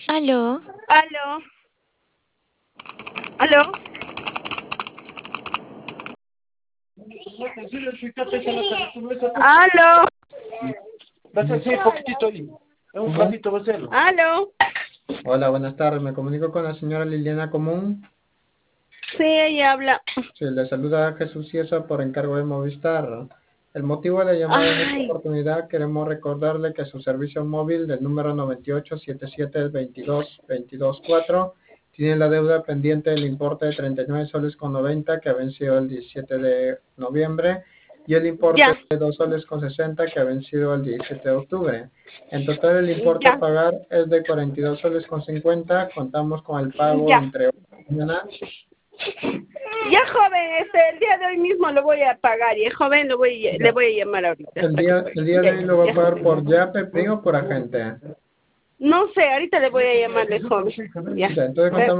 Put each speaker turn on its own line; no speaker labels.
Aló.
Aló, aló. Aló,
Sí, poquitito ahí. Un ratito va a hacerlo.
aló.
Hola, buenas tardes. Me comunico con la señora Liliana Común.
Sí, ella habla.
Sí, le saluda Jesús Ciesa por encargo de Movistar. El motivo de la llamada en esta
Ay,
oportunidad queremos recordarle que su servicio móvil del número 98772224 tiene la deuda pendiente del importe de 39 soles con 90 que ha vencido el 17 de noviembre y el importe
ya,
de 2 soles con 60 que ha vencido el 17 de octubre. En total el importe a
ya,
pagar es de 42 soles con 50. Contamos con el pago
ya.
entre hoy y mañana.
Ya, joven, el día de hoy mismo lo voy a pagar. Y joven, le voy a llamar ahorita.
El
Para que...
día de
Ya,
hoy lo va a
ya,
pagar
joven.
por Yape, PRI o por agente.
No sé, ahorita le voy a llamarle, joven. Ya.
Ya, entonces contamos